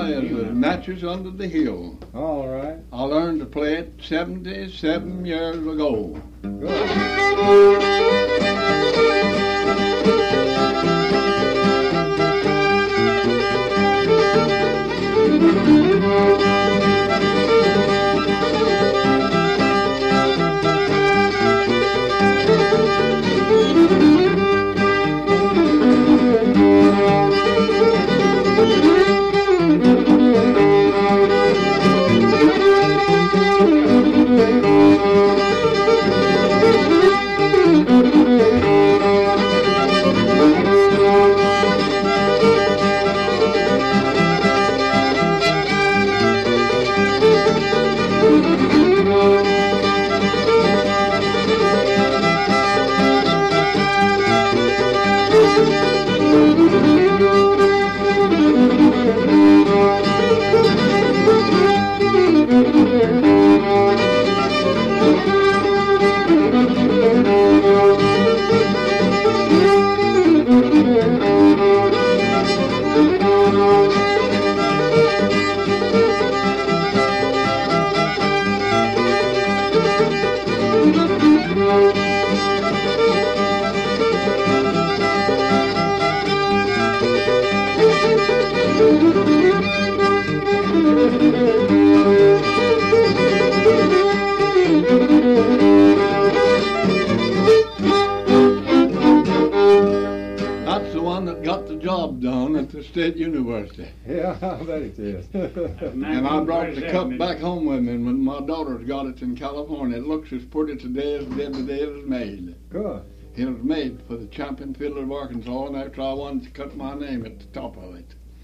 is Natchez Under the Hill. All right. I learned to play it 77 years ago. That's the one that got the job done at the State University. Yeah, I bet it is. And I brought the cup back home with me, and when my daughter's got it in California, it looks as pretty today as it did the day it was made. Good. It was made for the champion fiddler of Arkansas, and after I won, to cut my name at the top of it.